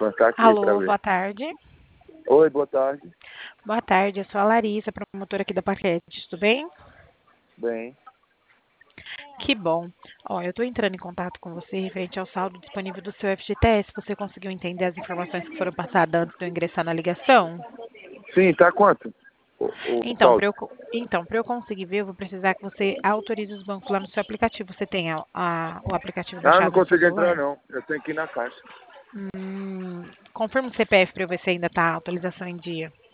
Tá aqui para Alô, ver. boa tarde. Oi, boa tarde. Boa tarde, eu sou a Larissa, promotora aqui da Paquete, tudo bem? Bem. Que bom. Ó, eu tô entrando em contato com você referente ao saldo disponível do seu FGTS. Você conseguiu entender as informações que foram passadas antes de eu ingressar na ligação? Sim, tá quanto? O Então, saldo. para eu conseguir ver, eu vou precisar que você autorize os bancos lá no seu aplicativo. Você tem o aplicativo Ah, não baixado no seu consigo entrar celular? não. Eu tenho que ir na caixa. Confirma o CPF para eu ver se ainda tá a atualização em dia.